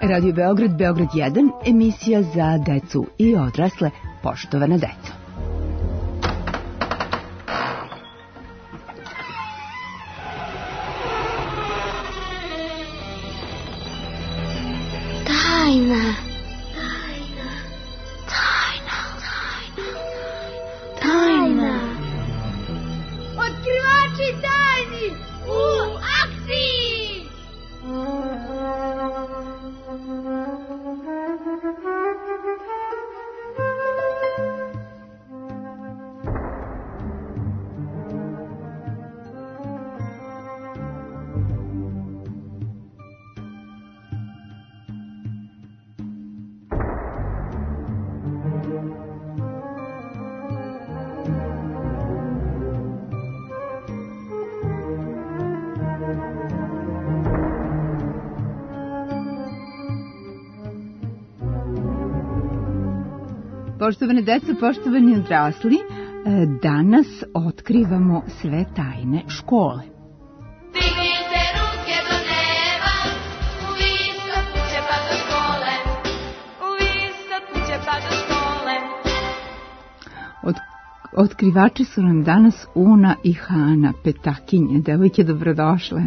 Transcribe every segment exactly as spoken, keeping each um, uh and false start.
Radio Beograd, Beograd jedan, emisija za decu i odrasle, poštovana deco. Tajna. Tajna. Otkrivači tajni u akciji! Poštovane deco, poštovani odrasli, danas otkrivamo sve tajne škole. Dignite ruke do neba, u visoku će pa do škole, u visoku će pa do škole. Od, otkrivači su nam danas Una i Hana, petakinje. Devojke, dobrodošle.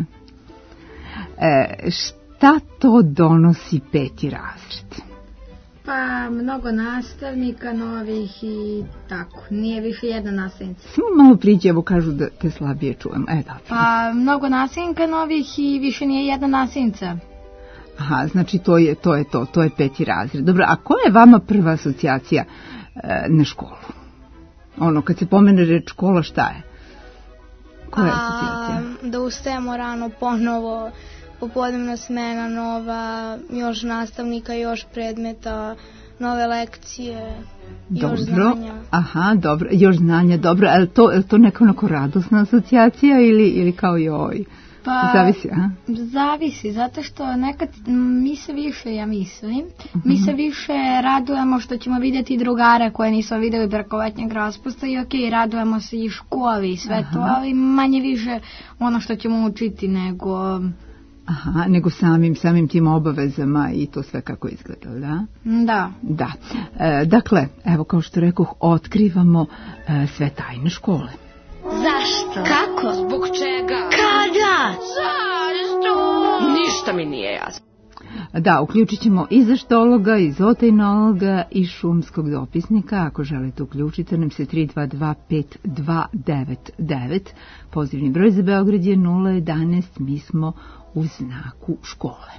E, šta to donosi peti razred? Pa, mnogo nastavnika novih i tako. Nije više jedna nastavnica. Samo malo priđe, evo kažu da te slabije čujem. E, dobro. Pa, mnogo nastavnika novih i više nije jedna nastavnica. Aha, znači to je to, je to, to je peti razred. Dobro, a koja je vama prva asocijacija e, na školu? Ono, kad se pomene reč škola, šta je? Koja je asocijacija? A, da ustajemo rano ponovo, popodnevna smena nova, još nastavnika, još predmeta, nove lekcije, još dobro, znanja. Aha, dobro, još znanja, dobro. Je to, je to neka onako radosna asocijacija ili, ili kao joj? Pa, zavisi, aha? Zavisi, zato što nekad mi se više, ja mislim, uh-huh. mi se više radujemo što ćemo vidjeti drugare koje nismo vidjeli preko letnjeg raspusta i okej, okay, radujemo se i školi i sve aha. to, ali manje više ono što ćemo učiti nego... Aha, nego samim, samim tim obavezama i to sve kako izgleda, da? Da. Da. E, dakle, evo kao što rekoh, otkrivamo e, sve tajne škole. Zašto? Kako? Zbog čega? Kada? Zašto? Ništa mi nije jasno. Da, uključit ćemo i zaštologa, i zootehnologa, i šumskog dopisnika. Ako želite, uključite nam se tri dva dva pet dva devet devet. Pozivni broj za Beograd je nula jedanaest. Mi smo u znaku škole.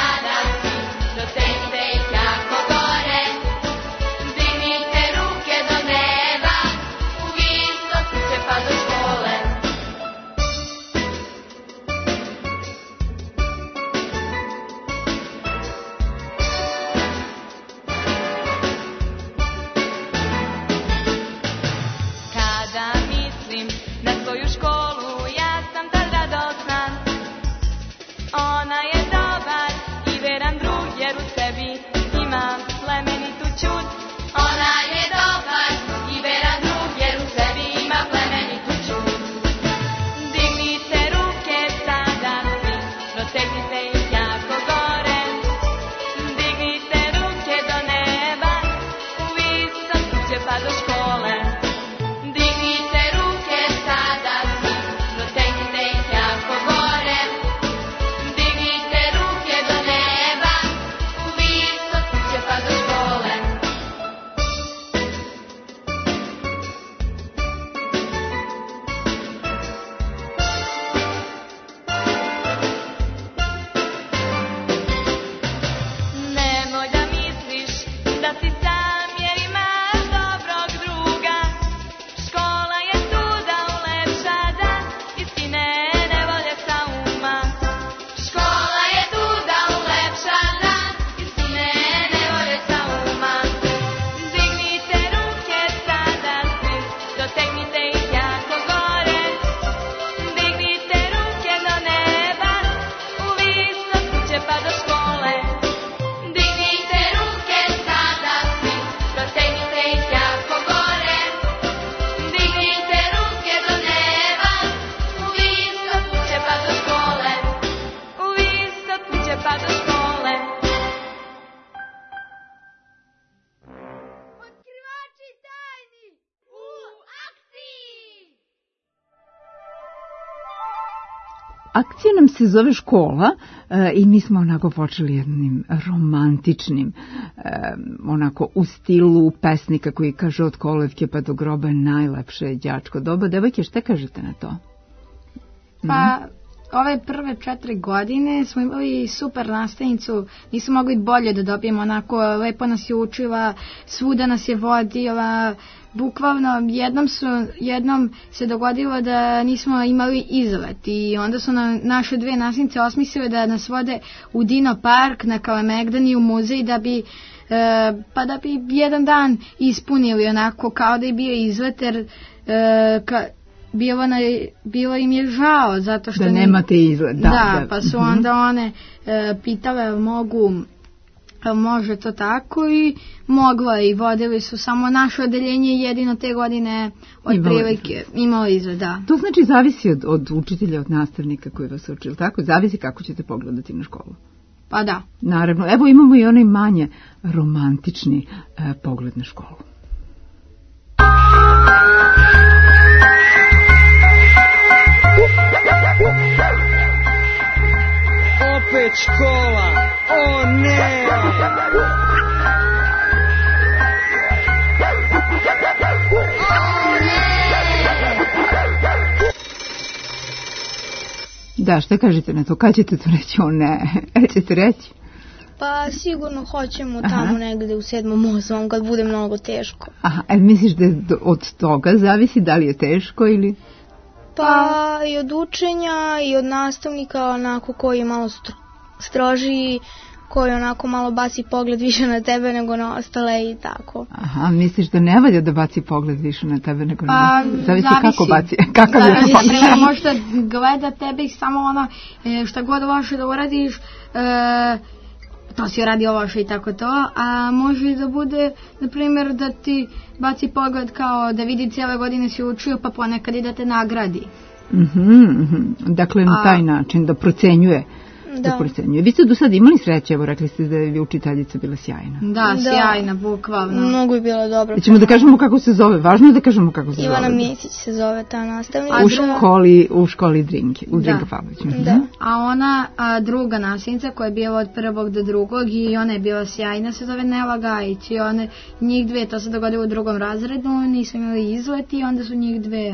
Dignite ruke do jako gore. Dignite ruke do neba, u visok će pa do škole, u visok će pa do škole. Otkrivači tajni u akciji! Akcija nam se zove škola e, i mi smo onako počeli jednim romantičnim, e, onako u stilu pesnika koji kaže od kolevke pa do groba je najlepše đačko doba. Devojke, šta kažete na to? Pa, ove prve četiri godine smo imali super nastavnicu, nismo mogli bolje da dobijemo, onako lepo nas je učila, svuda nas je vodila, bukvalno jednom, su, jednom se dogodilo da nismo imali izlet i onda su nam naše dve nastavnice osmislile da nas vode u Dino park, na Kalemegdan i u muzej da bi e, pa da bi jedan dan ispunili onako kao da je bio izlet jer e, ka, Bilo, na, bilo im je žao zato što da ne, nemate izgled. Da, da, da, pa su onda one e, pitale mogu, može to tako i moglo je i vodili su samo naše odeljenje jedino te godine otprilike imalo izgled, da. To znači zavisi od, od učitelja, od nastavnika koji vas učili, tako? Zavisi kako ćete pogledati na školu. Pa da. Naravno, evo imamo i onaj manje romantični e, pogled na školu. Opet škola, o ne! Da, šta kažete na to? Kad ćete to reći? O ne, e, ćete reći? Pa sigurno hoćemo tamo Aha. negde u sedmom, osmom, kad bude mnogo teško. Aha, e, misliš da od toga zavisi da li je teško ili... Pa i od učenja i od nastavnika onako koji je malo stro, strožiji, koji onako malo baci pogled više na tebe nego na ostale i tako. Aha, misliš da ne valja da baci pogled više na tebe nego na pa, ostale? Zavisi, zavisi kako baci, kakav je pogled. Možda gleda tebe i samo ono šta god loše da uradiš, e, to si uradio loše i tako to, a može da bude, na primjer, da ti baci pogled kao da vidi cijele godine si učio, pa ponekad i da te nagradi. Mm-hmm, mm-hmm. Dakle, na taj a, način, da procenjuje. Da. da procenjuje. Vi ste do sada imali sreće, evo rekli ste da je učiteljica bila sjajna. Da, da. sjajna, bukvalno. Mnogo je bila dobra. Da ćemo da kažemo kako se zove, važno je da kažemo kako se Ivana zove. Ivana Micić se zove ta nastavnica. U školi, u školi Drinke, u Drinka Pavlović. Da. A ona, a druga nastavnica koja je bila od prvog do drugog i ona je bila sjajna, se zove Nela Gajić i one, njih dve, to se dogodilo u drugom razredu, nisu imali izlet i onda su njih dve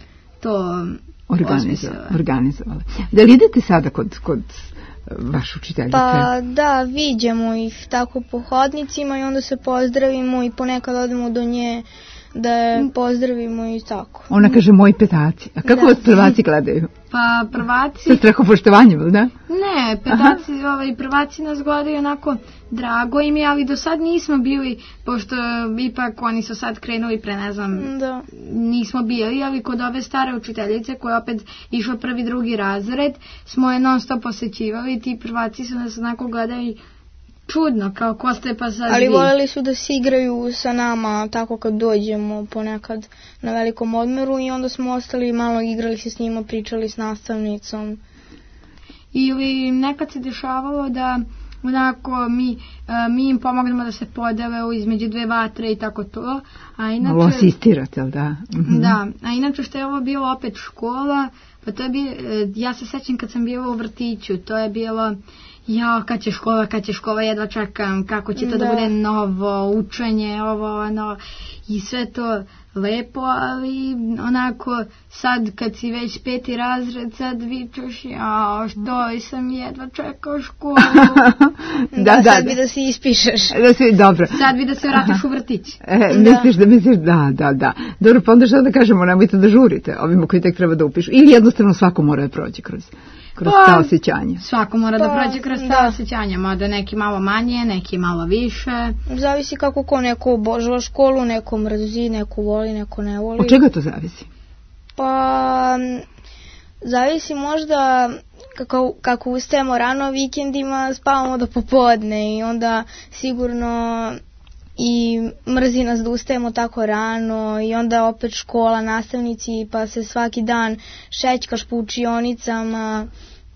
to organizovali. organizovali. Da li idete sada kod... kod vaš učiteljica? Pa da, viđemo ih tako po hodnicima i onda se pozdravimo i ponekad odemo do nje da je pozdravimo i tako. Ona kaže moji petaci. A kako da. vas prvaci gledaju? Pa prvaci... Sa strahopoštovanjem, da? Ne, petaci, ovaj, prvaci nas gledaju onako drago im je, ali do sad nismo bili, pošto ipak oni su sad krenuli pre, ne znam, da. nismo bili, ali kod ove stare učiteljice koja opet išla prvi, drugi razred, smo je non stop posećivali i ti prvaci su nas onako gledali čudno, kao ko ste pa sad ali vi. voljeli su da se igraju sa nama tako kad dođemo ponekad na velikom odmoru i onda smo ostali malo igrali se s njima, pričali s nastavnicom. Ili nekad se dešavalo da onako mi, mi im pomognemo da se podele između dve vatre i tako to. A inače, malo asistirate, ali da? Mm-hmm. Da, a inače što je ovo bilo opet škola, pa to je bilo, ja se sećam kad sam bila u vrtiću, to je bilo... Ja, kad će škola, kad će škola, jedva čekam, kako će to da, da bude novo, učenje, ovo, ono, i sve to lepo, ali onako, sad kad si već peti razred, sad vičeš, ja, što sam jedva čekao školu. da, da, sad da, bi da se ispišeš. Da si, dobro. Sad bi da se vratiš u vrtić. E, da. Misliš da, misliš, da, da, da. Dobro, pa onda što da kažemo, nemojte da žurite ovima koji tek treba da upišu. Ili jednostavno svako mora da prođe kroz... kroz pa, ta osjećanja. Svako mora pa, da prođe kroz ta da. osjećanja, mada neki malo manje, neki malo više. Zavisi kako ko, neko obožava školu, neko mrzi, neko voli, neko ne voli. Od čega to zavisi? Pa, zavisi možda kako, kako ustajemo rano vikendima, spavamo do popodne i onda sigurno i mrzi nas da ustajemo tako rano i onda opet škola, nastavnici, pa se svaki dan šećkaš po učionicama,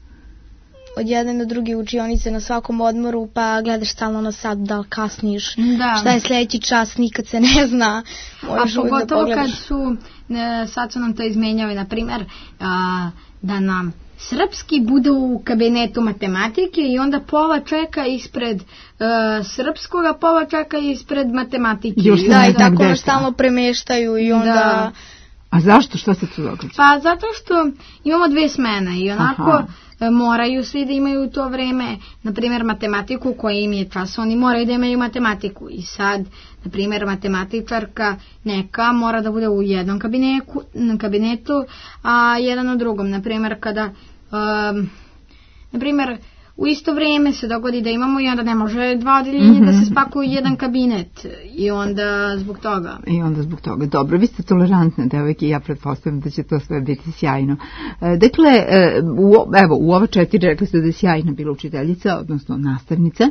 od jedne do druge učionice na svakom odmoru, pa gledaš stalno na sat da li kasniš, Da. šta je sledeći čas, nikad se ne zna. A Možeš uvek da pogotovo pogledaš. kad su, e, sad su nam to izmenjali, na primjer, a, da nam srpski bude u kabinetu matematike i onda pola čeka ispred e, srpskog, a pola čeka ispred matematike. Još se Da, ne i znam tako gde je nas to. stalno premeštaju i onda... Da. A zašto? Što se tu događa? Pa zato što imamo dve smene i onako Aha. e, moraju svi da imaju to vreme, na primjer matematiku koja im je čas, oni moraju da imaju matematiku i sad, na primjer matematičarka neka mora da bude u jednom kabinetu, kabinetu a jedan u drugom, na primjer kada um, na primjer u isto vrijeme se dogodi da imamo i onda ne može dva odeljenja da se spakuju u jedan kabinet i onda zbog toga. I onda zbog toga. Dobro, vi ste tolerantne devojke i ja pretpostavljam da će to sve biti sjajno. E, dakle, e, u, evo, u ova četiri rekli ste da je sjajna bila učiteljica, odnosno nastavnica.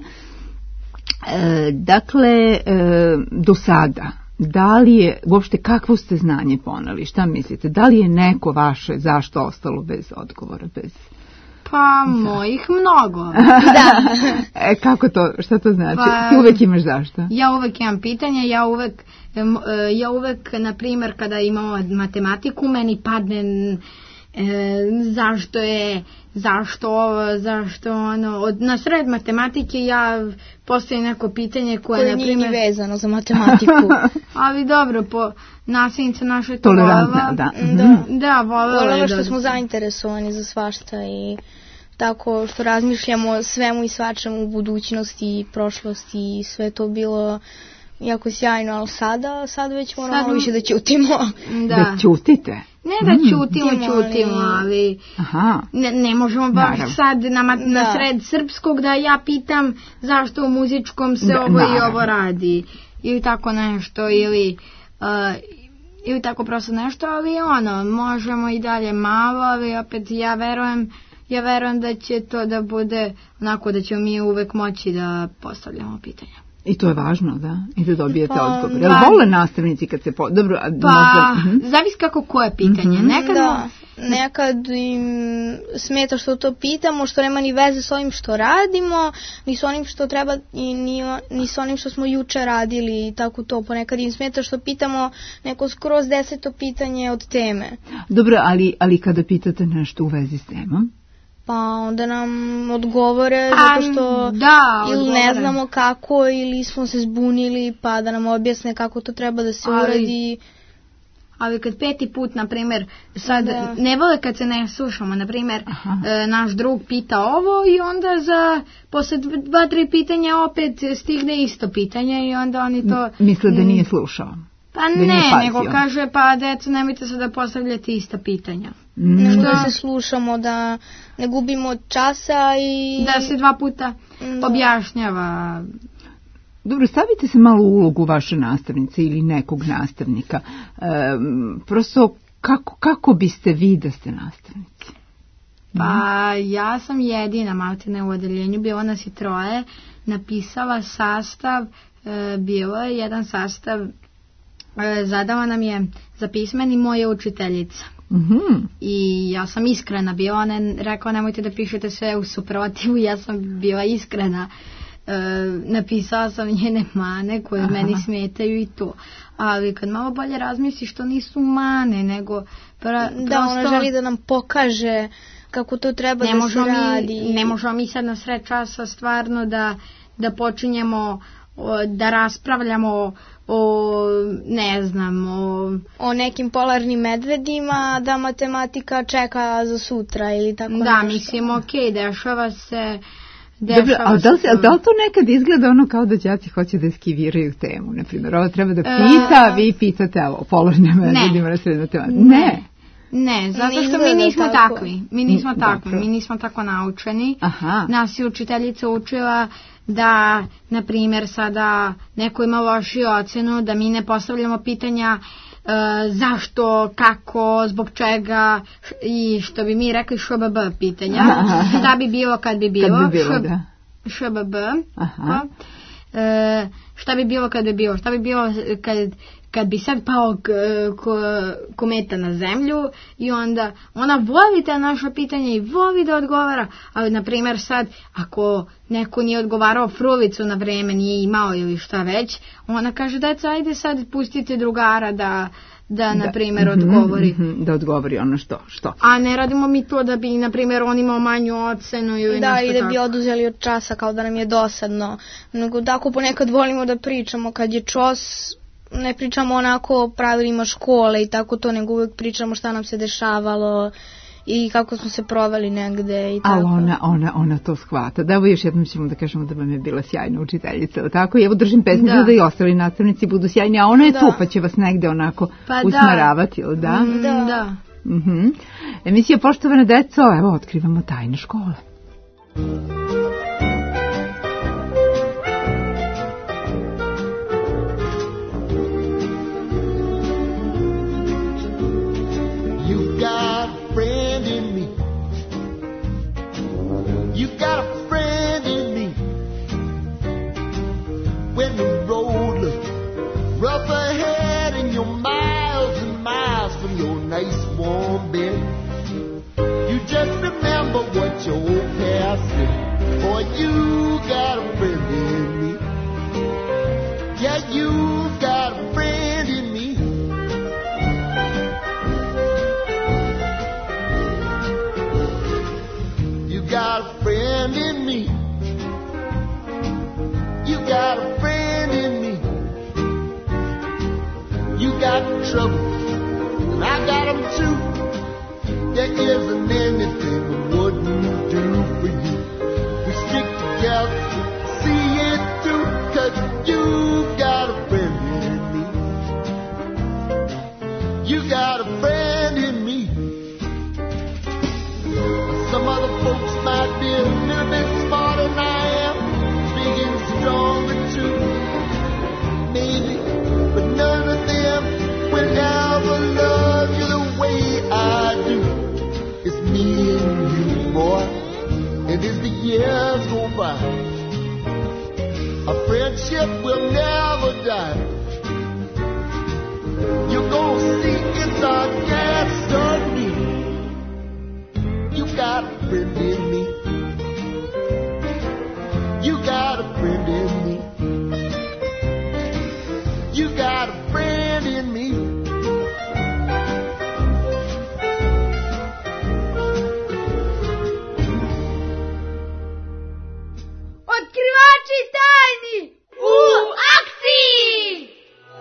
E, dakle, e, do sada, da li je, uopšte kakvo ste znanje poneli, šta mislite, da li je neko vaše zašto ostalo bez odgovora, bez... Pa mojih mnogo. Da. E, kako to, šta to znači? Pa- Ti uvek imaš zašto? Ja uvek imam pitanje, ja uvek, em, e, ja uvek, na primjer, kada imamo matematiku, meni padne e, zašto je, zašto ovo, zašto ono, od, na sred matematike ja postavim neko pitanje koje, koje na nije ni primjer, vezano za matematiku. ali dobro, po nastavnica naše to Tolerantna, volela. da. Da. Da, volela Volela je što da- smo zainteresovani za svašta i tako što razmišljamo o svemu i svačemu u budućnosti i prošlosti i sve to bilo jako sjajno, ali sada, sad već moramo Sad- malo više da ćutimo. Da. Da ćutite? Ne da Mm. ćutimo, Ćutimo, ali- ćutimo, ali... Aha. Ne, ne možemo baš Naravno. sad na, ma- na Da. sred srpskog da ja pitam zašto u muzičkom se Da, ovo i naravno. ovo radi ili tako nešto ili uh, ili tako prosto nešto, ali ono možemo i dalje malo, ali opet ja verujem ja verujem da će to da bude onako da ćemo mi uvek moći da postavljamo pitanja. I to je važno, da? I da dobijete Pa, odgovor. da. Jel vole nastavnici kad se... Po... Dobro, a Pa, možda... Mhm. zavisi kako koje pitanje. Mhm. Nekad Da, nekad im smeta što to pitamo, što nema ni veze s onim što radimo, ni s onim što treba i ni, o- ni s onim što smo juče radili i tako to. Ponekad im smeta što pitamo neko skroz deseto pitanje od teme. Dobro, ali, ali kada pitate nešto u vezi s temom, Pa onda nam odgovore Pa, zato što da, ili ne odgovore. znamo kako ili smo se zbunili pa da nam objasne kako to treba da se Ali- uradi. Ali kad peti put, na primjer, sad Da. ne vole kad se ne slušamo, na primjer, Aha. e, naš drug pita ovo i onda za posle dv- dva, tri pitanja opet stigne isto pitanje i onda oni to... misle da nije slušao. Pa da nije ne, pazio. nego kaže, pa deco, nemojte se da postavljate ista pitanja. Mm. Nego Što? da se slušamo, da ne gubimo časa i... Da se dva puta Da. objašnjava. Dobro, stavite se malo u ulogu vaše nastavnice ili nekog nastavnika. Ehm, prosto, kako, kako biste vi da ste nastavnici? Pa ja sam jedina maltene u odeljenju, bilo nas je troje, napisala sastav, e, bilo je jedan sastav, e, zadala nam je za pismeni moja učiteljica. Mhm. I ja sam iskrena bila, ona je rekla nemojte da pišete sve u suprotivu, ja sam bila iskrena. E, napisala sam njene mane koje Aha. meni smetaju i to. Ali kad malo bolje razmisliš, to nisu mane, nego pra, Da, ona prosto... želi da nam pokaže kako to treba ne da se možemo radi. mi, ne možemo mi sad na sred časa stvarno da, da počinjemo o, da raspravljamo o, ne znam, o... O nekim polarnim medvedima, da matematika čeka za sutra ili tako Da, nešto. mislim, okej, dešava se... Dešava Dobro, a da li, se se- a to. da li to nekad izgleda ono kao da đaci hoće da eskiviraju temu? Naprimjer, ovo treba da E, pita, vi pitate, evo, polarne medvedima na sred matematike. Ne. Ne, zato Ne što mi izgleda nismo tako. takvi. Mi nismo Mm, takvi, dobro. mi nismo tako naučeni. Aha. Nas je učiteljica učila da, na primjer, sada neko ima lošiju ocenu, da mi ne postavljamo pitanja e, zašto, kako, zbog čega š- i što bi mi rekli š b b pitanja. Aha. Šta bi bilo kad bi bilo? Kad bi bilo, š- da. š b b. Aha. Pa, e, šta bi bilo kad bi bilo, šta bi bilo kad, kad bi sad pao k, k, kometa na zemlju i onda ona voli ta naša pitanja i voli da odgovara, ali na primjer sad ako neko nije odgovarao frulicu na vreme, nije imao ili šta već, ona kaže deca ajde sad pustite drugara da da, na primjer, odgovori. Mm-hmm, da odgovori ono što, što. A ne radimo mi to da bi, na primjer, on imao manju ocenu ili da, nešto tako. Da, i da bi oduzeli od časa kao da nam je dosadno. Nego tako ponekad volimo da pričamo kad je čos, ne pričamo onako o pravilima škole i tako to, nego uvijek pričamo šta nam se dešavalo i kako smo se proveli negde i tako. Ali ona, ona, ona to shvata. Da, evo još jednom ćemo da kažemo da vam je bila sjajna učiteljica, tako? I evo držim pesmicu da. da i ostali nastavnici budu sjajni, a ona je da. tu pa će vas negde onako pa usmeravati, ili da? Mm, da. da. Mm-hmm. Emisija Poštovana deco, evo otkrivamo tajne škole. Got a friend in me. When the road looks rough ahead and you're miles and miles from your nice warm bed, you just remember what your old past said. Boy, you got a friend in me. Yeah, you got a friend in me. You got a friend in me. You got a friend in me. You got trouble, and I got them too. There isn't anything we wouldn't do for you. We stick together, see it through, 'cause you got a friend in me. You got a friend in me. Some other folks might be a little bit smarter than I am, big and stronger too, maybe, but none of them will ever love you the way I do. It's me and you, boy, and as the years go by, our friendship will never die. You're gonna see it's our destiny. You got a friend in me. You got a friend in me. You got a friend in me. Otkrivači tajni u akciji!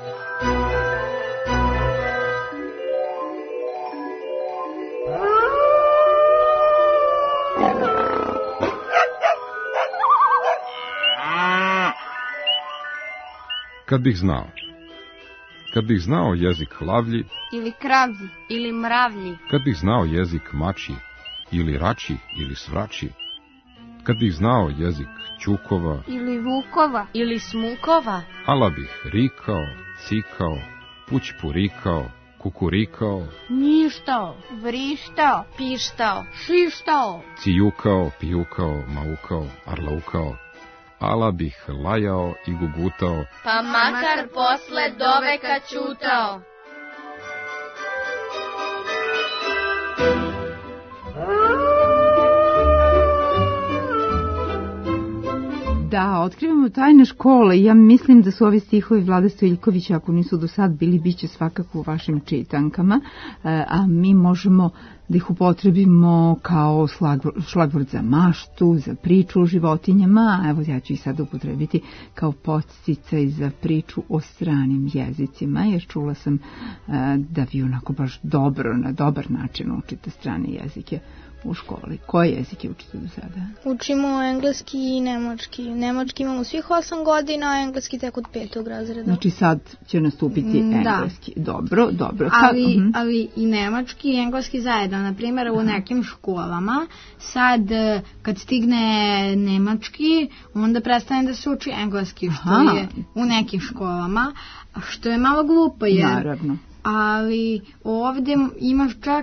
Kad bih znao. Kad bih znao jezik lavlji ili kravlji ili mravlji. Kad bih znao jezik mači ili rači ili svrači. Kad bih znao jezik ćukova ili vukova ili smukova. Ala bih rikao, cikao, pućpurikao, kukurikao, njištao, vrištao, pištao, šištao, cijukao, pijukao, maukao, arlaukao. Ala bih lajao i gugutao, pa makar posle doveka ćutao. Da, otkrivamo tajne škole. Ja mislim da su ovi stihovi Vlade Stojiljkovića, ako nisu do sad bili, bit će svakako u vašim čitankama, a mi možemo da ih upotrebimo kao šlagvord za maštu, za priču o životinjama. Evo, ja ću ih sad upotrebiti kao podsticaj za priču o stranim jezicima, jer čula sam da vi onako baš dobro, na dobar način učite strane jezike u školi. Koje jezike učite do sada? Učimo engleski i nemački. Nemački imamo svih osam godina, a engleski tek od petog razreda. Znači sad će nastupiti engleski. Da. Dobro, dobro. Ali, uh-huh. ali i nemački i engleski zajedno. Na primjer, u nekim školama sad kad stigne nemački, onda prestane da se uči engleski, što Aha. je u nekim školama, što je malo glupo. Jer, Naravno. Ali ovdje imaš čak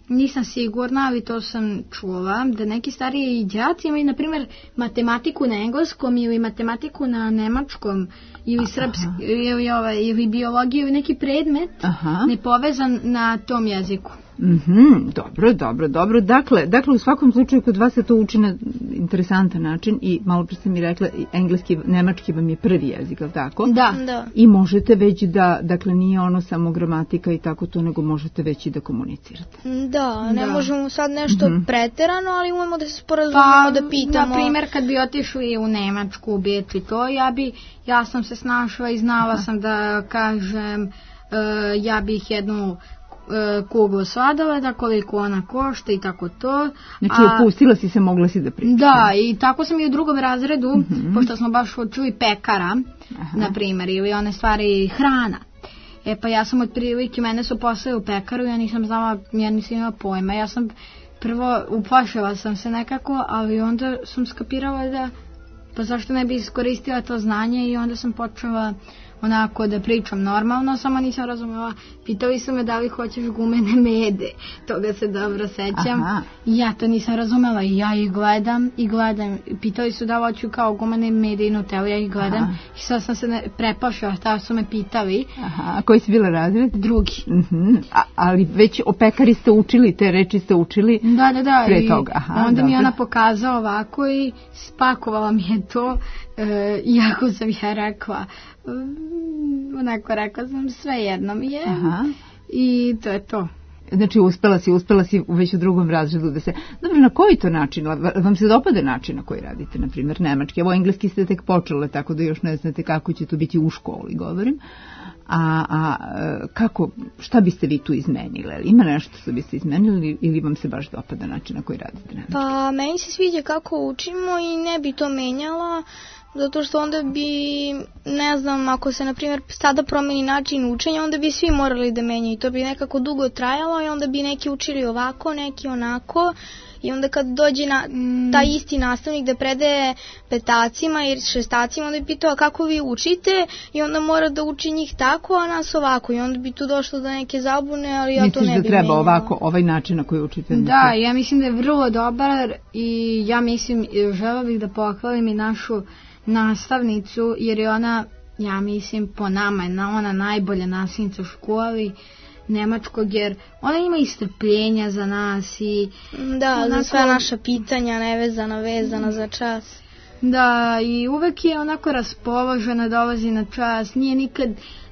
nisam sigurna, ali to sam čula, da neki stariji đaci imaju, na primjer, matematiku na engleskom ili matematiku na nemačkom ili srpskom ili, ovaj, ili biologiju ili neki predmet Aha. nepovezan na tom jeziku. Mhm, dobro, dobro, dobro. Dakle, dakle, u svakom slučaju kod vas se to uči na interesantan način i malo pre ste mi rekla, engleski, nemački vam je prvi jezik, ali tako? Da. Da. I možete već da, dakle, nije ono samo gramatika i tako to, nego možete već i da komunicirate. Da, ne Da. možemo sad nešto Mhm. preterano, ali umemo da se sporazumemo, da pitamo. Na primjer, kad bi otišli u Nemačku, u Beč i to, ja bi, ja sam se snašla i znala sam da kažem, uh, ja bih jednu uh, kuglu sladoleda, koliko ona košta i tako to. Znači, A- opustila si se, mogla si da pričaš. Da, i tako sam i u drugom razredu, Mhm. pošto smo baš čuli pekara, Aha. na primjer, ili one stvari hrana. E pa ja sam otprilike, mene su poslali u pekaru, ja nisam znala, ja nisam imala pojma. Ja sam prvo, uplašila sam se nekako, ali onda sam skapirala da, pa zašto ne bi iskoristila to znanje i onda sam počela onako da pričam normalno, samo nisam razumela. Pitali su me da li hoćeš gumene mede, toga se dobro sećam. Aha. I ja to nisam razumela i ja ih gledam i gledam. Pitali su da li hoću kao gumene mede i nutelu, ja ih gledam. Aha. I sad sam se ne- preplašila šta su me pitali. Aha, a koji si bila razred? Drugi. Mhm. A, ali već o pekari ste učili, te reči ste učili. Da, da, da. Pre i toga, aha, onda mi je dobro. ona pokazala ovako i spakovala mi je to. E, iako sam ja rekla, mm, onako rekla sam sve jedno mi je. Aha. I to je to. Znači, uspela si, uspela si već u drugom razredu da se... Dobro, na koji to način? Va- Vam se dopada način na koji radite, na primjer, nemački? Evo, engleski ste tek počele, tako da još ne znate kako će to biti u školi, govorim. A, a e, kako, šta biste vi tu izmenile? Ima nešto što biste izmenili ili vam se baš dopada način na koji radite nemački? Pa meni se sviđa kako učimo i ne bi to menjala, zato što onda bi, ne znam, ako se na primjer sada promeni način učenja, onda bi svi morali da menjaju i to bi nekako dugo trajalo i onda bi neki učili ovako, neki onako. I onda kad dođe na taj isti nastavnik da predaje petacima i šestacima, onda bi pitao kako vi učite i onda mora da uči njih tako, a nas ovako. I onda bi tu došlo do neke zabune, ali ja to Misliš ne da bi treba menjala. ovako, ovaj način na koji učite? Da, ja mislim da je vrlo dobar i ja mislim, žela bih da pohvalim i našu nastavnicu, jer je ona, ja mislim, po nama je na- ona najbolja nastavnica u školi nemačkog, jer ona ima i strpljenja za nas i Da, za onako- sva naša pitanja, nevezana, vezana za čas. da, i uvek je onako raspoložena, dolazi na čas, nije nikad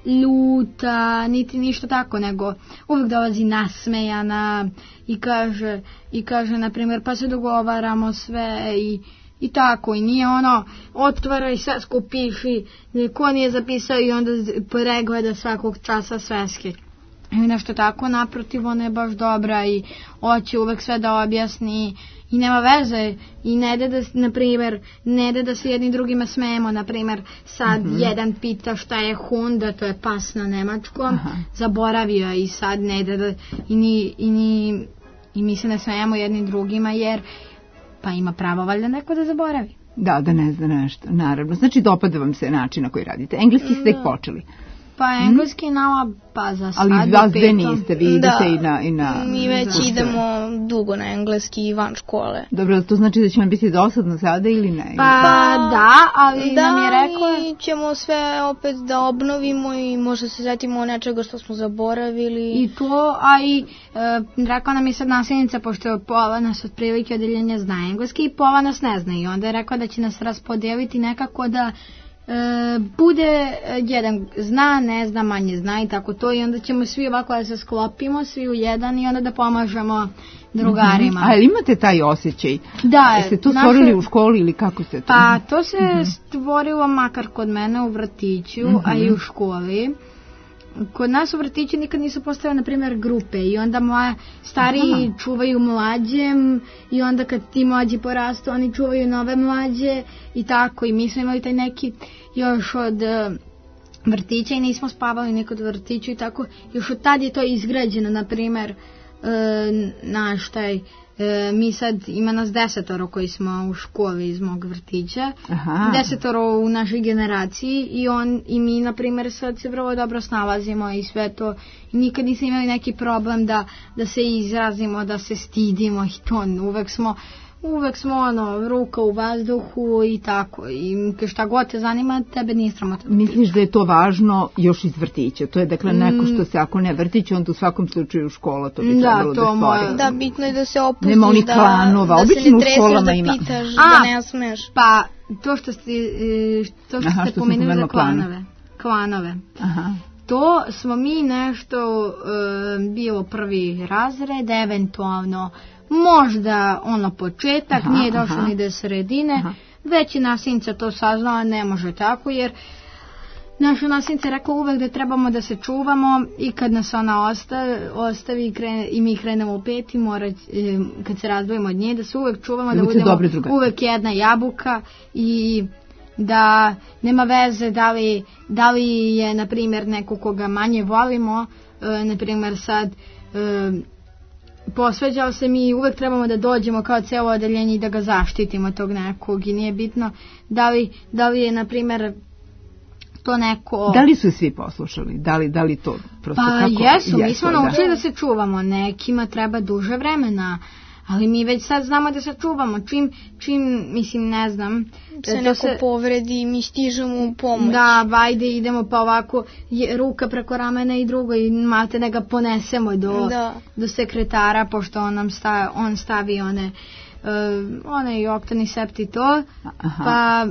ljuta, niti ništa tako, nego uvek dolazi nasmejana i kaže, i kaže, na primjer, pa se dogovaramo sve i I tako, i nije ono, otvara i sve skupiši, ko nije zapisao i onda z- pregleda svakog časa sveske. I nešto tako, naprotiv, ona je baš dobra i hoće uvek sve da objasni i nema veze i ne da, da na primjer, ne da da se jedni drugima smejemo, na primjer, sad jedan pita šta je hunda, to je pas na nemačkom, Aha. zaboravio je i sad ne da, da i, ni, i, ni, i mi se ne smejemo jedni drugima jer pa ima pravo valjda neko da zaboravi. Da, da ne zna nešto, naravno. Znači, dopada vam se način na koji radite. Engleski ste tek počeli. Pa engleski nama, pa za sad Ali u vas dve petom. niste, vi idete i na... I na Mi već kurseve. idemo dugo na engleski i van škole. Dobro, to znači da će vam biti dosadno sada ili ne? Pa da, ali da, nam je rekla... mi ćemo sve opet da obnovimo i možda se setimo nečega što smo zaboravili. I to, a i e, rekla nam je sad nasljednica, pošto je pola nas otprilike odeljenja zna engleski i pola nas ne zna. I onda je rekla da će nas raspodeliti nekako da e, bude e, jedan zna, ne zna, manje zna i tako to. I onda ćemo svi ovako da se sklopimo, svi u jedan i onda da pomažemo drugarima. A jel imate taj osjećaj? Da, Jeste to naše- stvorili u školi ili kako se to? Pa to se stvorilo makar kod mene u vrtiću, a i u školi. Kod nas u vrtiću nikad nisu postavile, na primjer, grupe i onda moja stariji čuvaju mlađem i onda kad ti mlađi porastu, oni čuvaju nove mlađe i tako. I mi smo imali taj neki još od e, vrtića i nismo spavali nikod u vrtiću i tako. Još od tad je to izgrađeno, na primjer, naš taj, e, mi sad ima nas desetoro koji smo u školi iz mog vrtića, Aha. desetoro u našoj generaciji i on i mi na primjer sad se vrlo dobro snalazimo i sve to, i nikad nisam imali neki problem da, da se izrazimo, da se stidimo i to, uvek smo uvek smo ono, ruka u vazduhu i tako, i šta god te zanima, tebe nije sramota. Misliš da je to važno još iz vrtića? To je dakle neko što se ako ne vrtić, onda u svakom slučaju škola to bi Da, trebalo to da stvori. moja- Da, bitno je da se opustiš, Nema onih da, klanova, da se obično ne u tresaš, školama da ima. pitaš, A, da ne smeš. Pa, to što ste, e, to što Aha, ste što sam pomenuli za pomenula klanove. klanove. Klanove. Aha. To smo mi nešto e, bilo prvi razred, eventualno možda ono početak, Aha, nije došlo aha. ni do sredine, Aha. već je nasljednica to saznala, ne može tako, jer naša nasljednica je rekla uvek da trebamo da se čuvamo i kad nas ona ostavi, ostavi i, krene, i mi krenemo u peti, mora, e, kad se razdvojimo od nje, da se uvek čuvamo, Da da budete budemo dobri drugari. uvek jedna jabuka i da nema veze da li, da li je, na primjer, neko koga manje volimo, e, na primjer sad e, posveđao se, mi uvek trebamo da dođemo kao celo odeljenje i da ga zaštitimo tog nekog i nije bitno da li, da li je, na primjer, to neko... Da li su svi poslušali? Da li, da li to prosto Pa kako? jesu, mi Jesu, smo da. naučili da se čuvamo, nekima treba duže vremena, ali mi već sad znamo da se čuvamo, čim, čim mislim, ne znam... Se to neko povredi, mi stižemo u pomoć. Da, vajde idemo pa ovako, je, ruka preko ramena i drugo i malte da ga ponesemo do, Da. do sekretara, pošto on nam sta, on stavi one, uh, one oktani septi to, Aha. pa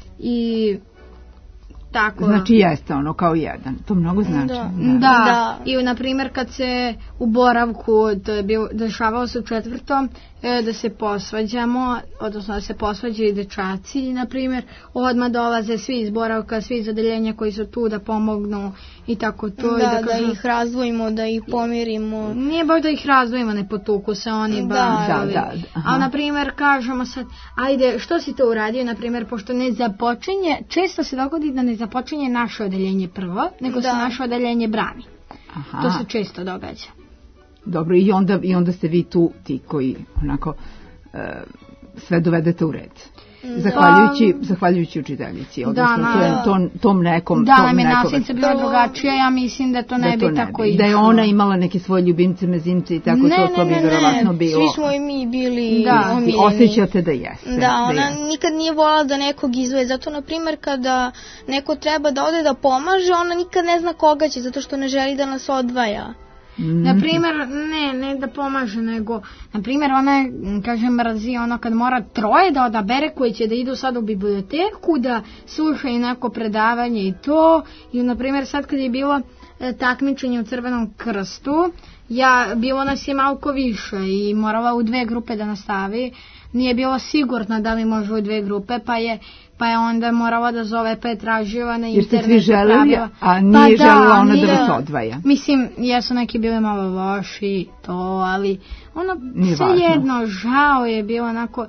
i tako... Znači jeste ono kao jedan. To mnogo znači. Da. Da. Da. I na primjer kad se u boravku, to je bio, dešavalo se u četvrtom, e, da se posvađamo, odnosno da se posvađaju dečaci, na primjer, odmah dolaze svi iz boravka, svi iz odeljenja koji su tu da pomognu i tako to. Da, i da, da kažu, ih razdvojimo, da ih pomirimo. nije baš da ih razdvojimo, ne potuku se oni Da, baš. da, ali- da, aha. A na primjer kažemo sad, ajde, što si to uradio, na primjer, pošto ne započinje, često se dogodi da ne započinje naše odeljenje prvo, nego se Da. naše odeljenje brani. Aha. To se često događa. Dobro, i onda, i onda ste vi tu ti koji onako e, sve dovedete u red. Zahvaljujući, zahvaljujući učiteljici, odnosno Da, to je na- tom, tom nekom... Da, tom nam je nekom- nasljednica bila To- drugačija, ja mislim da to ne da bi to ne tako bi. išlo. Da je ona imala neke svoje ljubimce, mezimce i tako Ne, to, to ne, bi ne, ne, verovatno bilo. Svi smo i mi bili Da. omiljeni. Osjećate da jeste. Da, ona jeste. nikad nije voljela da nekog izvoje, zato na primjer kada neko treba da ode da pomaže, ona nikad ne zna koga će, zato što ne želi da nas odvaja. Mm. Na primjer, ne, ne da pomaže, nego, na primjer, ona je, m, kažem, mrazi ono kad mora troje da odabere koji će da idu sad u biblioteku, da slušaju neko predavanje i to, i na primjer sad kad je bilo e, takmičenje u Crvenom krstu, ja, bilo nas je malko više i morala u dve grupe da nastavi, nije bilo sigurno da li može u dve grupe, pa je pa je onda morala da zove, pa je tražila na Jer ste internetu. svi želeli, pravila. a nije Pa želela ona nije- da vas odvaja. Mislim, jesu neki bili malo loši, to, ali ono, Nije sve važno. jedno, žao je bilo onako,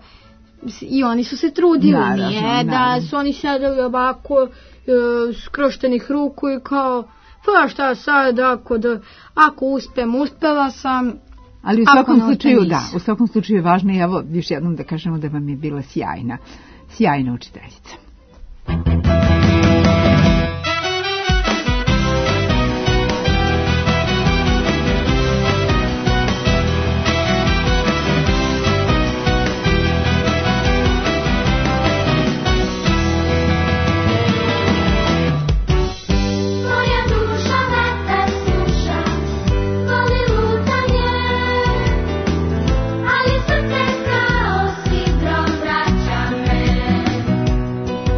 i oni su se trudili, Naravno, nije naravno. da su oni sedeli ovako, e, skrštenih ruku i kao, pa šta sad, ako, da, ako uspem, uspela sam. Ali u Ako svakom ne uspe, slučaju, da, nisam. u svakom slučaju je važno i evo još jednom da kažemo da vam je bila sjajna, sjajna učiteljica. Moja duša vetar sluša, voli lutanje, ali srce kao sidrom vraća me.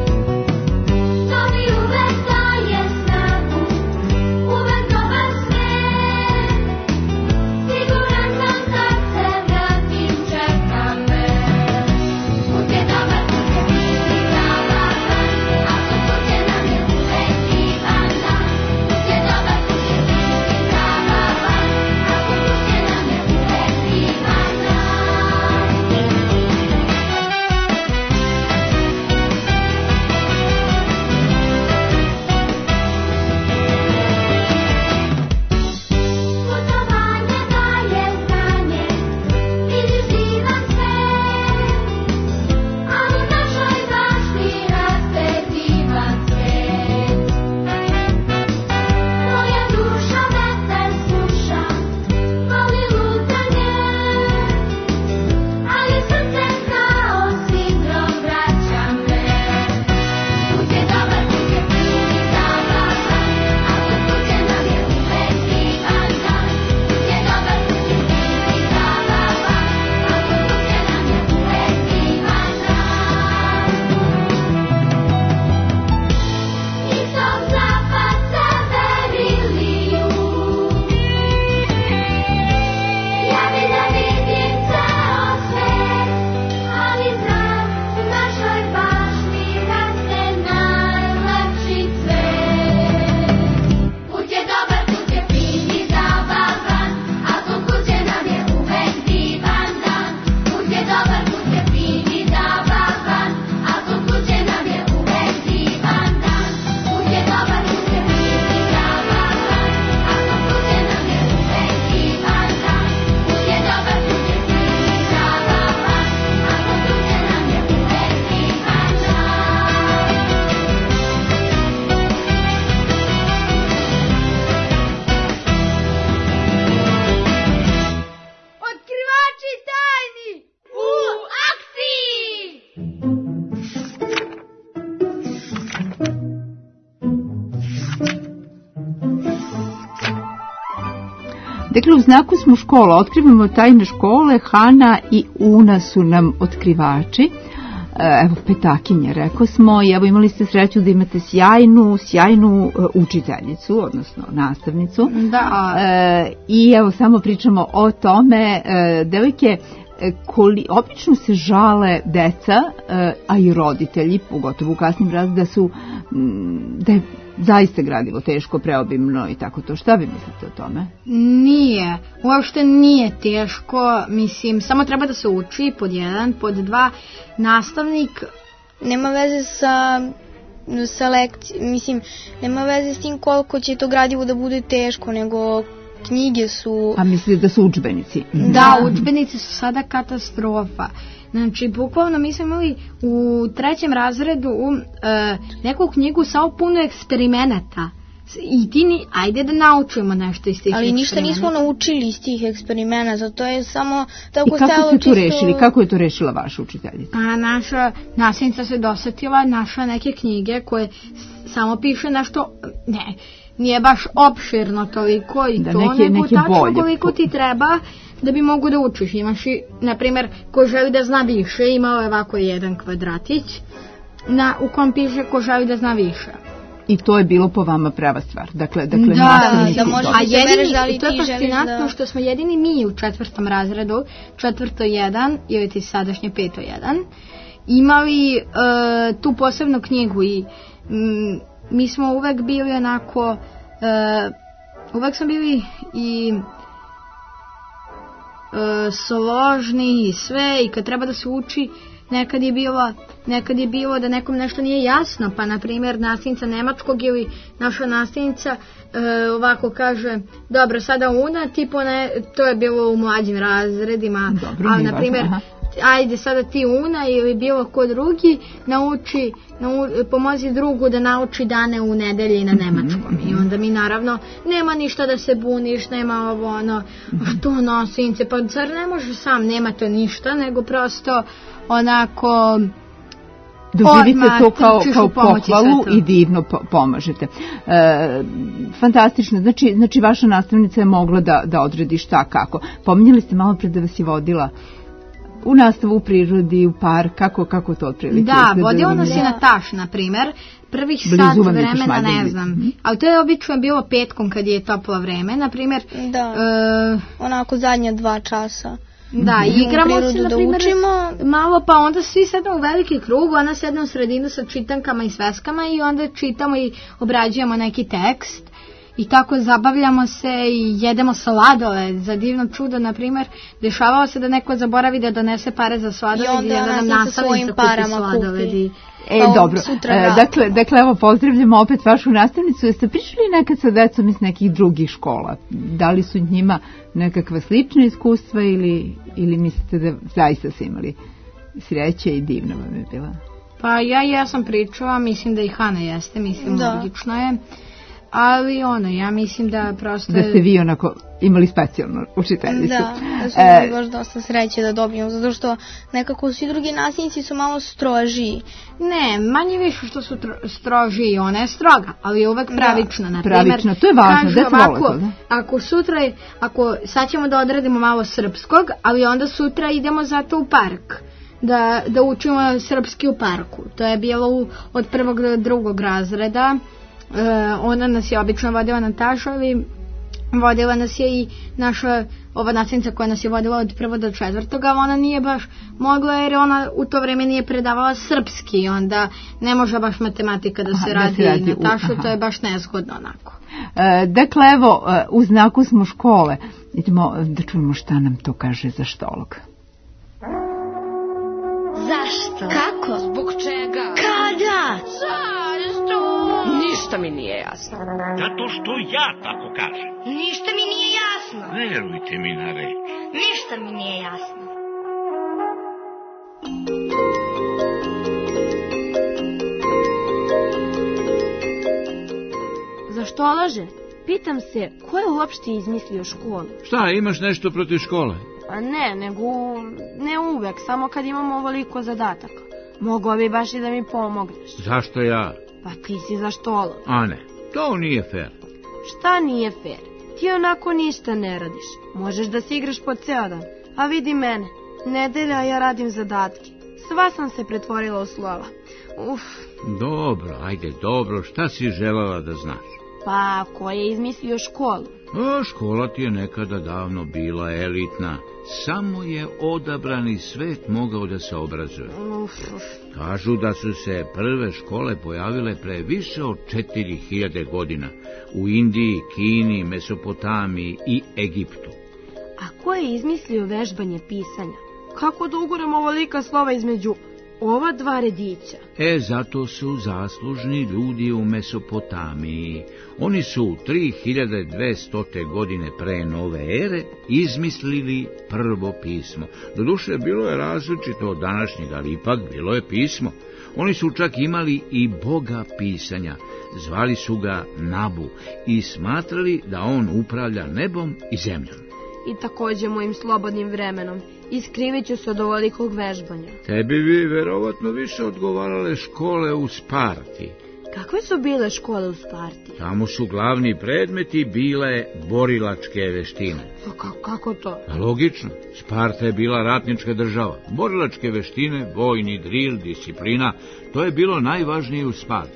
Dakle, u znaku smo škola, otkrivamo tajne škole, Hana i Una su nam otkrivači. Evo, petakinje, rekao smo, i evo imali ste sreću da imate sjajnu, sjajnu uh, učiteljicu, odnosno nastavnicu. Da. E, I evo, samo pričamo o tome, e, devojke, Koli, obično se žale deca, a i roditelji, pogotovo u kasnim razredima, da su, da je zaista gradivo teško, preobimno i tako to. Šta vi mislite o tome? Nije, uopšte nije teško, mislim, samo treba da se uči, pod jedan, pod dva, nastavnik. Nema veze sa sa lekcijom, mislim, nema veze s tim koliko će to gradivo da bude teško, nego knjige su... A mislite da su udžbenici? Da, udžbenici su sada katastrofa. Znači, bukvalno mi smo imali u trećem razredu uh, neku knjigu samo puno eksperimenata. I ti ni, ajde da naučimo nešto iz tih ali ništa nismo naučili iz tih eksperimenata, to je samo tako stalo čisto... I kako ste to čisto... rešili? Kako je to rešila vaša učiteljica? A naša nastavnica se dosetila, našla neke knjige koje samo piše nešto, ne, nije baš opširno toliko i da, to, neke, nego neke tačno bolje. Koliko ti treba da bi mogu da učiš. Imaš i, na primjer, ko želi da zna više, imao je ovako jedan kvadratić na, u kom piše ko želi da zna više. I to je bilo po vama prava stvar. Dakle, dakle da, da, da možeš a jedini, da li to je fascinantno da... što smo jedini mi u četvrtom razredu, četvrto jedan, ili ti sadašnje peto jedan, imali uh, tu posebnu knjigu i mm, mi smo uvek bili onako, uh, uvek smo bili i uh, složni i sve, i kad treba da se uči, nekad je bilo, nekad je bilo da nekom nešto nije jasno, pa na primjer nastavnica nemačkog ili naša nastavnica e, ovako kaže, dobro, sada Una, tipo ne, to je bilo u mlađim razredima, dobro, ali na primjer, ajde sada ti Una ili bilo ko drugi nauči, nau, pomozi drugu da nauči dane u nedelji na nemačkom. I onda mi naravno nema ništa da se buniš, nema ovo ono, što nastavnice, pa zar ne može sam, nema to ništa, nego prosto onako doživite to kao, kao pohvalu i divno pomažete. E, fantastično, znači, znači vaša nastavnica je mogla da, da odredi šta kako. Pominjali ste malo pre da vas je vodila u nastavu u prirodi, u park, kako, kako to otprilike? Da, vodila nas je na taš, na primjer, prvih sat vremena, ne znam, mm-hmm. ali to je obično bilo petkom kad je toplo vreme, na primjer. Da, uh, onako zadnja dva časa. Da, i igramo se, na primjer, da malo, pa onda svi sedemo u veliki krug, ona sedne u sredinu sa čitankama i sveskama i onda čitamo i obrađujemo neki tekst. I tako zabavljamo se i jedemo sladole. Za divno čudo, na primjer, dešavalo se da neko zaboravi da donese pare za sladoled i, i da nam nastavnica kupi sladoled. I... E, pa dobro, e, dakle, dakle, evo, pozdravljamo opet vašu nastavnicu. Jeste pričali nekad sa decom iz nekih drugih škola? Da li su njima nekakva slična iskustva ili, ili mislite da zaista su imali sreće i divno vam je bila? Pa ja ja sam pričala, mislim da i Hana jeste, mislim, da. Logično je. Ali ono, ja mislim da prosto... Da ste vi onako imali specijalnu učiteljicu. Da, da smo imali e... baš dosta sreće da dobijemo, zato što nekako svi drugi nastavnici su malo strožiji. Ne, manje više što su strožiji, ona je stroga, ali je uvek pravična. Da. Pravična, to je važno, da se volite. Da? Ako sutra, ako sad ćemo da odradimo malo srpskog, ali onda sutra idemo zato u park. Da, da učimo srpski u parku. To je bilo u, od prvog do drugog razreda. Uh, ona nas je obično vodila na taš, ali vodila nas je i naša ova nastavnica koja nas je vodila od prvog do četvrtog, ali ona nije baš mogla jer ona u to vreme nije predavala srpski, onda ne može baš matematika da se aha, radi, da se radi na tašu, u, to je baš nezgodno onako. E, dakle, evo, u znaku smo škole. Idemo da čujemo šta nam to kaže za štolog. Zašto? Kako? Zbog čega? Kada? Zašto? Ništa mi nije jasno. Zato što ja tako kažem. Ništa mi nije jasno. Verujte mi na reč. Ništa mi nije jasno. Zašto laže? Pitam se, ko je uopšte izmislio školu? Šta, imaš nešto protiv škole? A ne, nego ne uvek, samo kad imamo ovoliko zadataka. Mogao bi baš i da mi pomogneš. Zašto ja? Pa ti si za štolog. A ne, to nije fair. Šta nije fair? Ti onako ništa ne radiš. Možeš da se igraš po ceo dan. A vidi mene. Nedelja, a ja radim zadatke. Sva sam se pretvorila u slova. Uf. Dobro, ajde, dobro, šta si želela da znaš? Pa, ko je izmislio školu? A, škola ti je nekada davno bila elitna. Samo je odabrani svet mogao da se obrazuje. Uf, uf. Kažu da su se prve škole pojavile pre više od četiri hiljade godina u Indiji, Kini, Mesopotamiji i Egiptu. A ko je izmislio vežbanje pisanja? Kako da uguram ovolika slova između ova dva redića? E, zato su zaslužni ljudi u Mesopotamiji. Oni su u tri hiljade dvesta godine pre nove ere izmislili prvo pismo. Doduše, bilo je različito od današnjega, ali ipak bilo je pismo. Oni su čak imali i boga pisanja. Zvali su ga Nabu i smatrali da on upravlja nebom i zemljom. I takođe mojim slobodnim vremenom. Iskrivit ću se od ovolikog vežbanja. Tebi bi verovatno više odgovarale škole u Sparti. Kakve su bile škole u Sparti? Tamo su glavni predmeti bile borilačke veštine. Pa ka kako to? Logično, Sparta je bila ratnička država. Borilačke veštine, vojni dril, disciplina, to je bilo najvažnije u Sparti.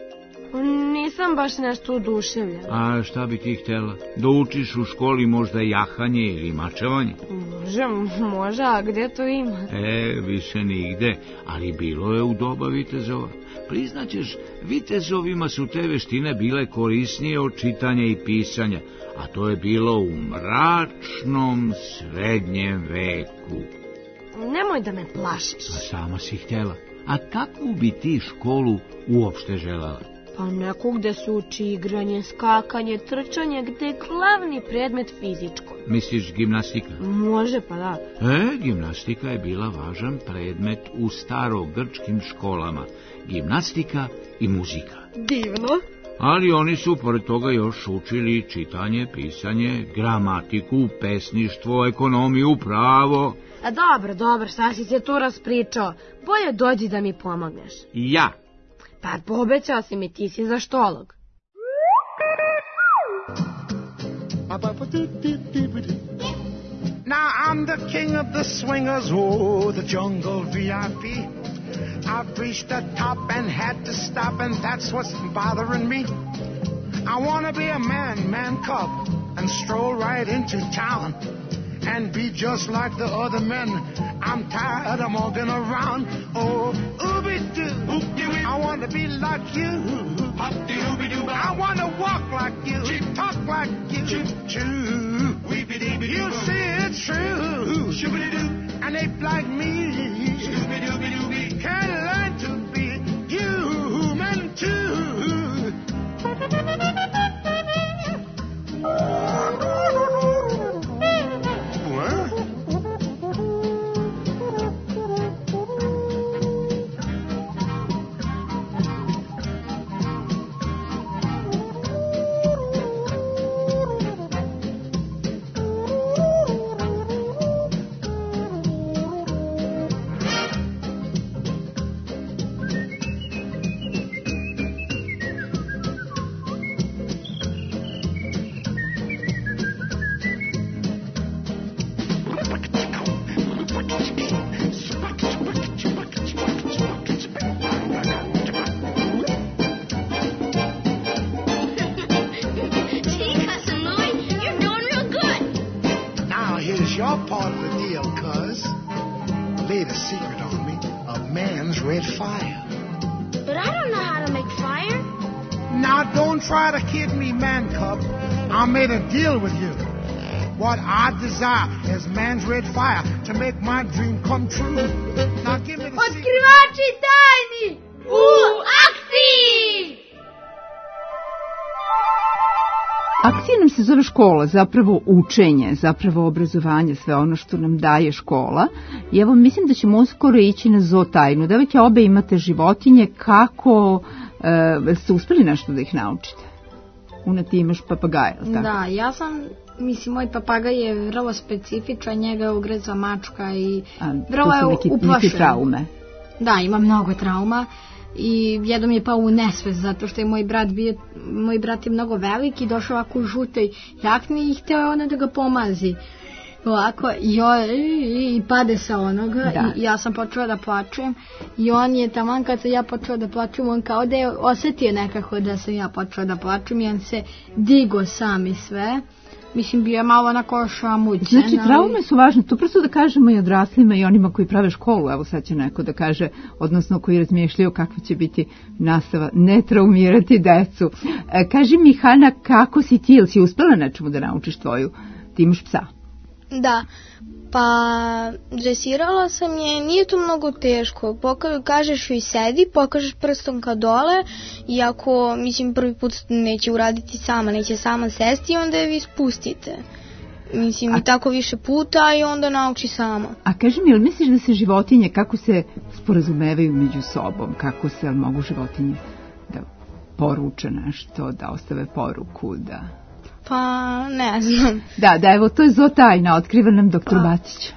Nisam baš nešto oduševljena. A šta bi ti htjela? Da učiš u školi možda jahanje ili mačevanje? Može, može, a gde to ima? E, više nigde, ali bilo je u doba vitezova. Priznaćeš, vitezovima su te veštine bile korisnije od čitanja i pisanja, a to je bilo u mračnom srednjem veku. Nemoj da me plašiš. A sama si htjela. A kakvu bi ti školu uopšte želela? Pa neku gde se uči igranje, skakanje, trčanje, gde je glavni predmet fizičko. Misliš gimnastika? Može, pa da. E, gimnastika je bila važan predmet u starogrčkim školama. Gimnastika i muzika. Divno. Ali oni su pored toga još učili čitanje, pisanje, gramatiku, pesništvo, ekonomiju, pravo. A dobro, dobro, sad si se tu raspričao. Bolje dođi da mi pomogneš. Ja. Pa pobećao si mi, ti si za štolog. Now I'm the king of the swingers, oh, the jungle V I P. I've reached the top and had to stop, and that's what's bothering me. I want to be a man, man cub, and stroll right into town and be just like the other men. I'm tired of walking around. Oh, ooby-doo, I want to be like you. I want to walk like you, talk like you. You see it's true. And ape like me can learn to be human too. Your part of the deal, cuz. Laid a secret on me of man's red fire. But I don't know how to make fire. Now don't try to kid me, man cub. I made a deal with you. What I desire is man's red fire to make my dream come true. Now give me the Otkrivači tajni u akciji! Akcija nam se zove škola, zapravo učenje, zapravo obrazovanje, sve ono što nam daje škola. I evo, mislim da ćemo uskoro ići na zootajnu. Devojke, obe imate životinje, kako e, ste uspeli nešto da ih naučite? Una, ti imaš papagaja, ili tako? Da, ja sam, mislim, moj papagaj je vrlo specifičan, njega je ugrezla mačka i A, vrlo je neki, uplašen. Neke traume. Da, ima mnogo trauma. i jednom je pao u nesvest zato što je moj brat bio, moj brat je mnogo veliki, došao ovako u žutoj jakni i hteo je ono da ga pomazi. Ovako, i, o, i, i pade sa onoga i ja sam počela da plačem i on je taman kad sam ja počela da plačem, on kao da je osetio nekako da sam ja počela da plačem i on se digo sam i sve. Mislim, bio je malo onako šamućen. Znači, traume su važne, to prosto da kažemo i odraslima i onima koji prave školu, evo sad će neko da kaže, odnosno koji razmišljaju kakva će biti nastava, ne traumirati decu. E, kaži mi, Hana, kako si ti, ili si uspela nečemu da naučiš tvoju, ti imaš psa? Da, pa dresirala sam je, nije to mnogo teško, Poka, kažeš joj sedi, pokažeš prstom ka dole i ako, mislim, prvi put neće uraditi sama, neće sama sesti, onda je vi spustite. Mislim, a, i tako više puta i onda nauči sama. A kaži mi, ili misliš da se životinje, kako se sporazumevaju među sobom, kako se, ali mogu životinje da poruče nešto, da ostave poruku, da... Pa, ne znam. Da, da, evo, to je zo tajna, otkriva nam doktor pa. Bacić.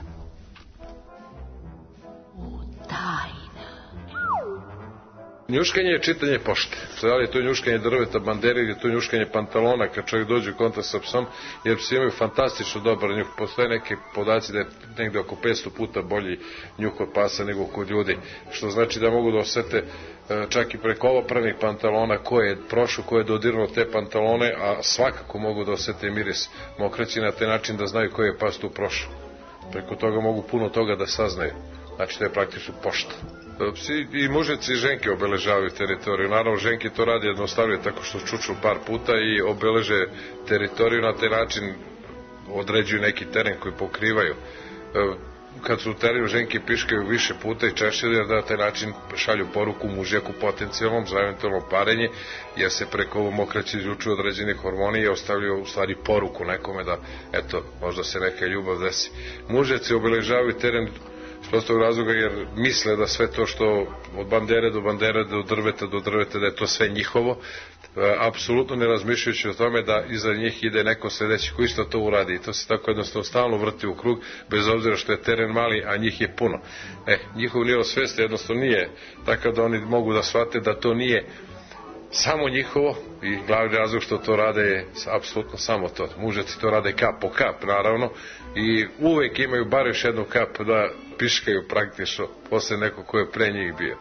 Njuškanje je čitanje pošte. Da li je to njuškanje drveta, bandere ili je to njuškanje pantalona kad čovjek dođe u kontakt sa psom, jer psi imaju fantastično dobar njuh. Postoje neke podaci da je negde oko petsto puta bolji njuh kod pasa nego kod ljudi, što znači da mogu da osete čak i preko ovopravnih pantalona ko je prošao, ko je dodirnuo te pantalone, a svakako mogu da osete miris mokraći na taj način da znaju koji je pas tu prošao. Preko toga mogu puno toga da saznaju. Znači to je praktično pošta. Psi i mužnici i ženke obeležavaju teritoriju. Naravno, ženke to radi jednostavnije tako što čuču par puta i obeleže teritoriju, na taj način određuju neki teren koji pokrivaju. Kad su u terenu, ženke piškaju više puta i češće, jer da na taj način šalju poruku mužjaku potencijalnom za eventualno parenje, jer se preko ovo mokraće izlučuju određeni hormoni i ostavljaju u stvari poruku nekome da, eto, možda se neka ljubav desi. Mužjaci obeležavaju teren s prostog razloga jer misle da sve to što od bandere do bandere, do drveta do drveta, da je to sve njihovo, apsolutno ne razmišljajući o tome da iza njih ide neko sledeći koji isto to uradi i to se tako jednostavno stalno vrti u krug, bez obzira što je teren mali, a njih je puno. E, njihov nivo svesti jednostavno nije takav da oni mogu da shvate da to nije samo njihovo i glavni razlog što to rade je apsolutno samo to. Mužaci to rade kap po kap, naravno, i uvek imaju bar još jednu kap da piškaju praktično posle nekog ko je pre njih bio.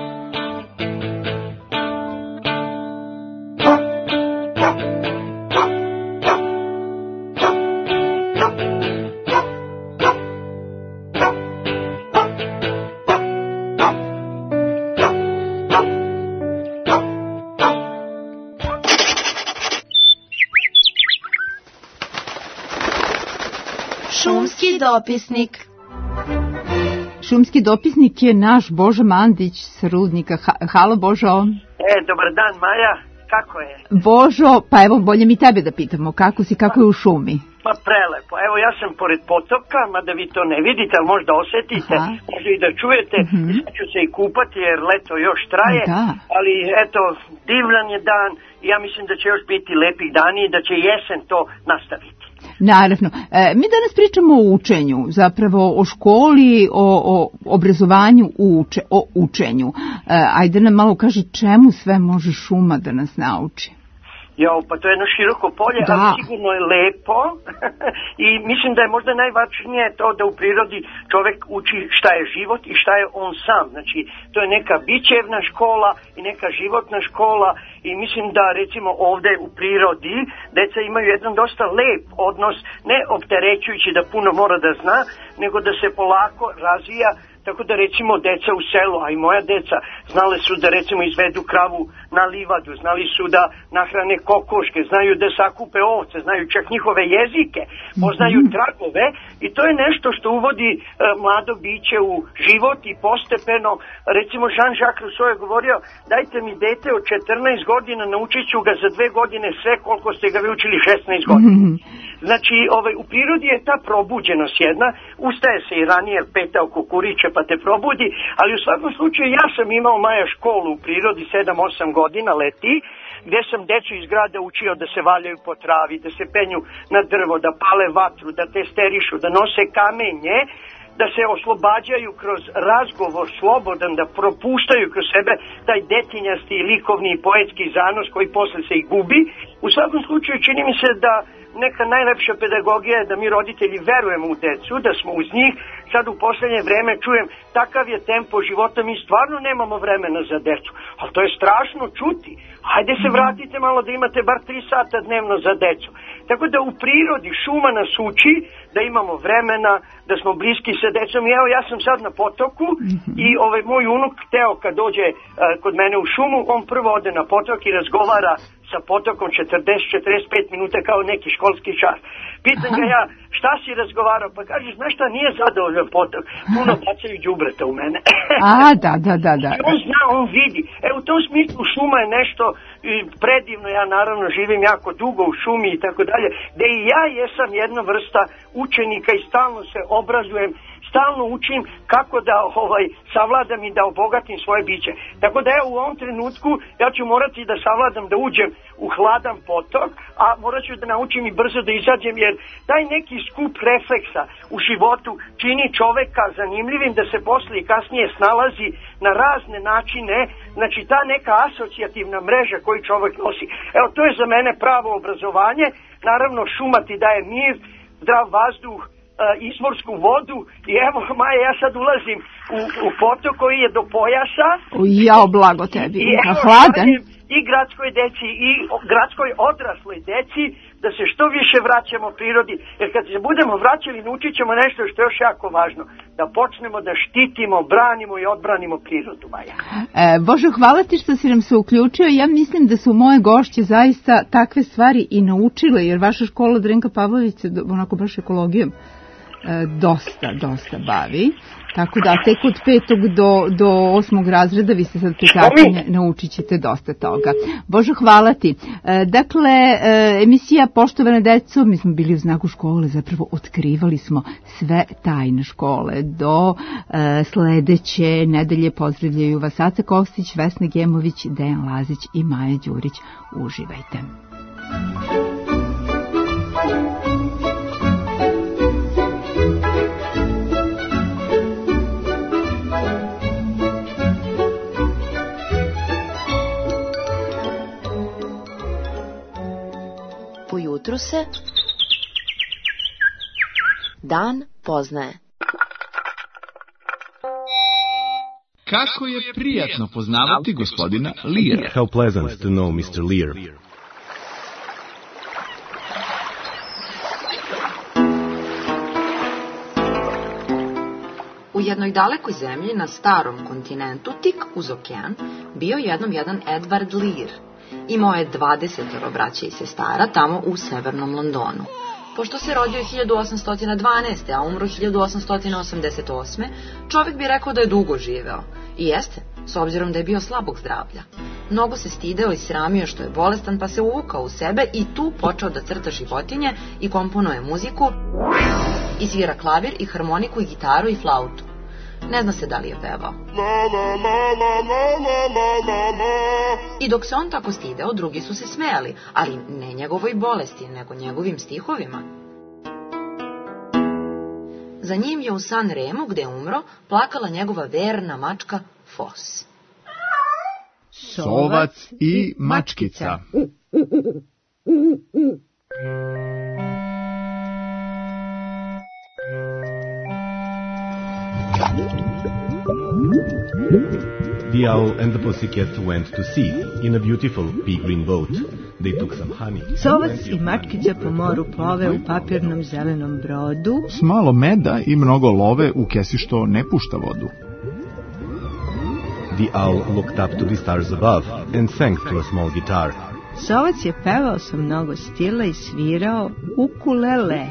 Šumski dopisnik. Šumski dopisnik je naš Božo Mandić sa Rudnika. Ha, halo Božo. E, dobar dan Maja, kako je? Božo, pa evo bolje mi tebe da pitamo, kako si, kako je u šumi? Pa prelepo, evo ja sam pored potoka, mada vi to ne vidite, ali možda osetite, aha, možda i da čujete, mm-hmm. I sad ću se i kupati jer leto još traje, da. Ali eto, divan je dan i ja mislim da će još biti lepih dani i da će jesen to nastaviti. Naravno. E, mi danas pričamo o učenju, zapravo o školi, o, o obrazovanju, uče, o učenju. E, ajde nam malo kaži čemu sve može šuma da nas nauči. Jo, pa to je jedno široko polje, da. Ali sigurno je lepo i mislim da je možda najvažnije to da u prirodi čovek uči šta je život i šta je on sam. Znači, to je neka bićevna škola i neka životna škola i mislim da recimo ovde u prirodi deca imaju jedan dosta lep odnos, ne opterećujući da puno mora da zna, nego da se polako razvija. Tako da recimo deca u selu, a i moja deca, znale su da recimo izvedu kravu na livadu, znali su da nahrane kokoške, znaju da sakupe ovce, znaju čak njihove jezike, poznaju tragove i to je nešto što uvodi e, mlado biće u život i postepeno, recimo Jean-Jacques Rousseau je govorio, dajte mi dete od četrnaest godina, naučit ću ga za dve godine sve koliko ste ga vi učili šesnaest godina. Znači, ovaj, u prirodi je ta probuđenost jedna, ustaje se i ranije peta oko kurića pa te probudi, ali u svakom slučaju ja sam imao Maja školu u prirodi sedam osam godina leti, gdje sam decu iz grada učio da se valjaju po travi, da se penju na drvo, da pale vatru, da testerišu, da nose kamenje da se oslobađaju kroz razgovor slobodan, da propuštaju kroz sebe taj detinjasti, likovni i poetski zanos koji posle se i gubi. U svakom slučaju čini mi se da neka najlepša pedagogija je da mi roditelji verujemo u decu, da smo uz njih. Sad u poslednje vreme čujem takav je tempo života, mi stvarno nemamo vremena za decu. Ali to je strašno čuti. Hajde se vratite malo da imate bar tri sata dnevno za decu. Tako da u prirodi šuma nas uči da imamo vremena, da smo bliski sa decom. I evo ja sam sad na potoku i ovaj moj unuk Teo kad dođe uh, kod mene u šumu, on prvo ode na potok i razgovara sa potokom četrdeset do četrdeset pet minuta kao neki školski čas. Pitam ga ja, šta si razgovarao? Pa kaže, znaš šta, nije zadovoljan potok. Puno bacaju đubreta u mene. A, da, da, da, da. I on zna, on vidi. E, u tom smislu šuma je nešto predivno. Ja naravno živim jako dugo u šumi i tako dalje, da i ja jesam jedna vrsta učenika i stalno se obrazujem, stalno učim kako da ovaj savladam i da obogatim svoje biće. Tako da ja u ovom trenutku ja ću morati da savladam da uđem u hladan potok, a morat ću da naučim i brzo da izađem, jer taj neki skup refleksa u životu čini čoveka zanimljivim da se posle i kasnije snalazi na razne načine, znači ta neka asocijativna mreža koju čovek nosi. Evo, to je za mene pravo obrazovanje. Naravno, šuma ti daje mir, zdrav vazduh, izvorsku vodu i evo, Maja, ja sad ulazim u, u potok koji je do pojasa. Jao, blago tebi. I evo, hladan. I gradskoj deci i gradskoj odrasloj deci da se što više vraćamo prirodi, jer kad se budemo vraćali naučit ćemo nešto što je još jako važno, da počnemo da štitimo, branimo i odbranimo prirodu, Maja. E, Bože, hvala ti što si nam se uključio. Ja mislim da su moje gošće zaista takve stvari i naučile, jer vaša škola Drenka Pavlović se onako baš ekologijom dosta, dosta bavi. Tako da tek od petog do, do osmog razreda vi ste sad prikačenje, naučit ćete dosta toga. Bože, hvala ti. E, dakle, e, emisija Poštovane deco, mi smo bili u znaku škole, zapravo otkrivali smo sve tajne škole. Do e, sledeće nedelje pozdravljaju vas Aca Kostić, Vesna Gemović, Dejan Lazić i Maja Đurić. Uživajte. Ujutru se dan poznaje. Kako je prijatno poznavati gospodina Leara. How pleasant to know mister Lear. U jednoj dalekoj zemlji na starom kontinentu, tik uz okean, bio jednom jedan Edward Lear. Imao je dvadesetoro braće i sestara tamo u severnom Londonu. Pošto se rodio hiljadu osamsto dvanaeste. a umro hiljadu osamsto osamdeset osme. čovjek bi rekao da je dugo živeo. I jeste, s obzirom da je bio slabog zdravlja. Mnogo se stideo i sramio što je bolestan, pa se uvukao u sebe i tu počeo da crta životinje i komponuje muziku, i svira klavir i harmoniku i gitaru i flautu. Ne zna se da li je pevao. I dok se on tako stideo, drugi su se smejali, ali ne njegovoj bolesti, nego njegovim stihovima. Za njim je u San Remu, gde je umro, plakala njegova verna mačka Fos. Sovac i mačkica. The owl and the pussycat went to sea in a beautiful pea green boat. They took some honey. Sovac i mačkica po moru plove u papirnom zelenom brodu. S malo meda i mnogo love u kesi što ne pušta vodu. The owl looked up to the stars above and sang to a small guitar. Sovac je pevao sa mnogo stila i svirao ukulele.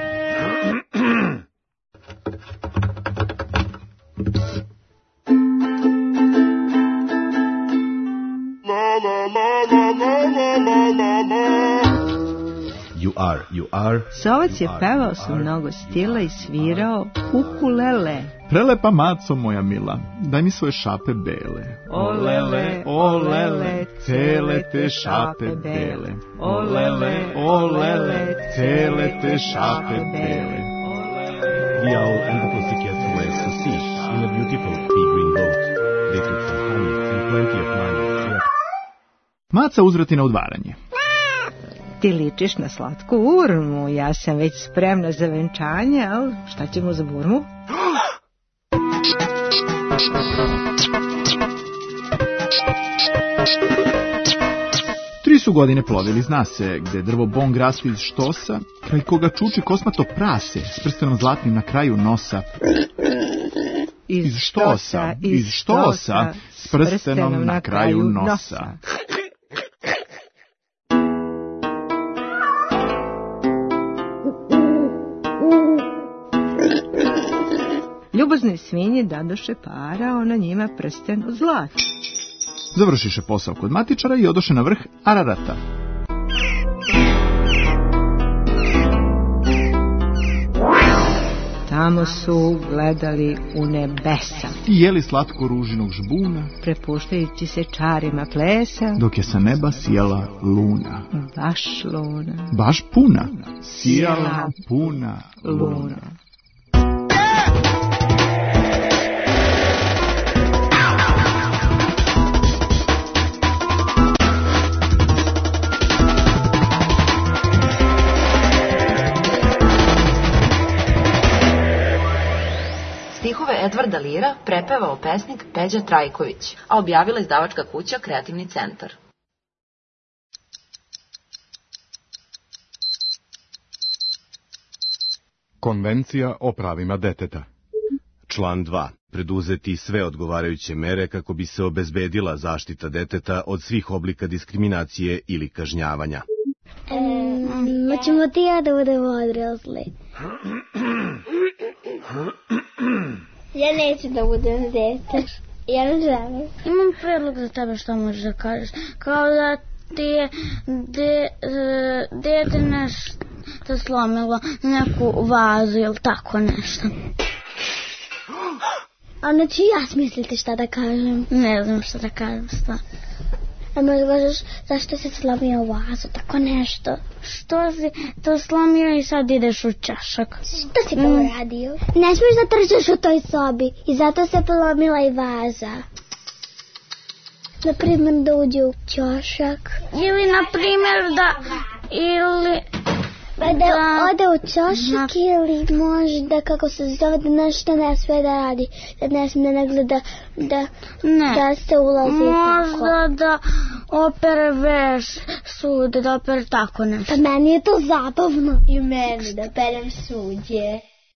You are, you are. Sovac je pevao sa mnogo stila i svirao ukulele. Prelepa maco moja mila, daj mi svoje šape bele. O lele, o lele, cele te šape bele. O lele, o lele, cele te šape bele. The owl and the pussycat plans to sea in a beautiful pea green boat. They took some honey and plenty of money. Maca uzvrati na udvaranje. Ti ličiš na slatku urmu, ja sam već spremna za venčanje, ali šta ćemo za burmu? Tri su godine plovili, zna se, gde drvo bong rastu iz štosa, kraj koga čuči kosmato prase s prstenom zlatnim na kraju nosa. Iz štosa, iz štosa, s prstenom na kraju nosa. Ljubaznoj svinji dadoše para, ona njima prsten od zlata. Završiše posao kod matičara i odoše na vrh Ararata. Tamo su gledali u nebesa i jeli slatko ružinog žbuna, prepuštajući se čarima plesa, dok je sa neba sijala luna. Baš luna. Baš puna. Sijala puna luna. Stihove Edvarda Lira prepevao pesnik Peđa Trajković, a objavila izdavačka kuća Kreativni centar. Konvencija o pravima deteta. Član dva. Preduzeti sve odgovarajuće mere kako bi se obezbedila zaštita deteta od svih oblika diskriminacije ili kažnjavanja. Ma ćemo ti ja da budemo odrasli. Ja neću da budem dete. Ja ne želim. Imam predlog za tebe što možeš da kažeš. Kao da ti je de, dete nešto slomilo neku vazu ili tako nešto. A neću ja smisliti šta da kažem. Ne znam šta da kažem, šta. A možda kažeš zašto si slomio vazu, tako nešto. Što si to slomio i sad ideš u čašak? Što si to mm. uradio? Ne smiješ da trčeš u toj sobi i zato se polomila i vaza. Naprimjer da uđe u čašak. Ili naprimjer da... Ili... Pa da, da ode u čašak na... ili možda kako se zove da nešto ne sve da radi. Da ne smije ne gleda da, ne. da se ulazi možda tako. Da opere veš sude, da opere tako nešto. Pa meni je to zabavno. I meni da perem suđe.